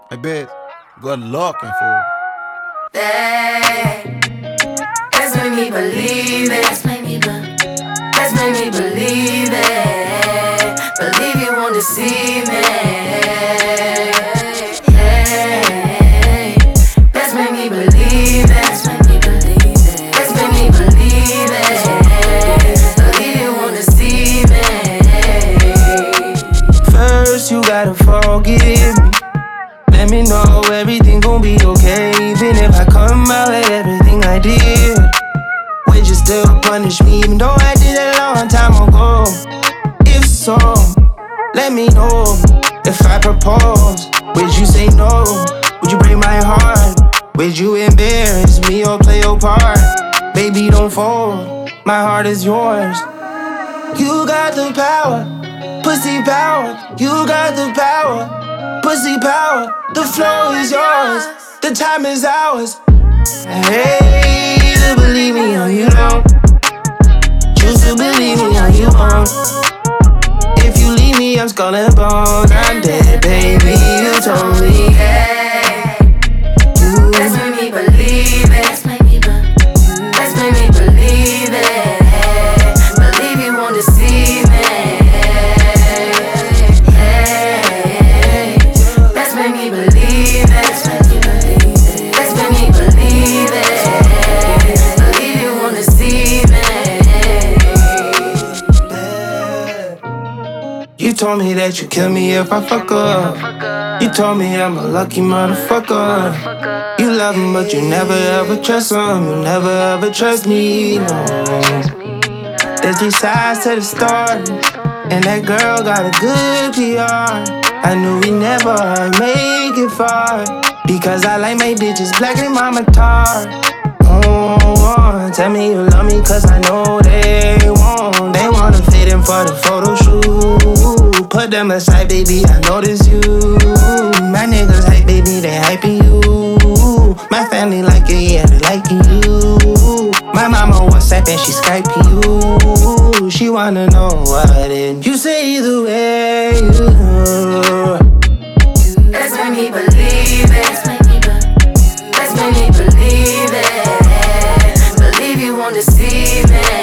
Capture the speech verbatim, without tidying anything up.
I bet. Good looking fool. Hey, let's make me believe it. Let's make me believe. Let's make me believe it. Believe you won't deceive me. Hey, let's make me believe it. Let's make me believe it. Let's make me believe it. Believe you won't deceive me. First you gotta forgive me. Let me know everything gon' be okay. Even if I come out with everything I did, would you still punish me even though I did it a long time ago? If so, let me know. If I propose, would you say no? Would you break my heart? Would you embarrass me or play your part? Baby, don't fold, my heart is yours. You got the power, pussy power. You got the power, pussy power. The flow is yours, the time is ours. Hey, to believe me or you don't. Choose to believe me or you won't. If you leave me, I'm skull and bones. I'm dead, baby, you told me. Hey, let's make me believe it. Let's make me believe. Let's make me believe it. Believe you won't deceive me. Hey, let's make me believe it. Let's make me believe it. Let's make me believe it. Believe you won't deceive me. You told me that you kill me if I fuck up. You told me I'm a lucky motherfucker. You love him, but you never ever trust him. You never ever trust me, no. There's three sides to the story, and that girl got a good P R. I knew we never make it far, because I like my bitches black and mama tar. Oh, oh, tell me you love me, cause I know they won't. They wanna fit in for the photo shoot. Put them aside, baby, I notice you. My niggas hype, baby, they hyping you. My family like it, yeah, they liking you. My mama WhatsApp and she Skyping you. She wanna know what it. You say either way, you. Let's make me believe it. Let's make me believe. Let's make me believe it. Believe you won't deceive me.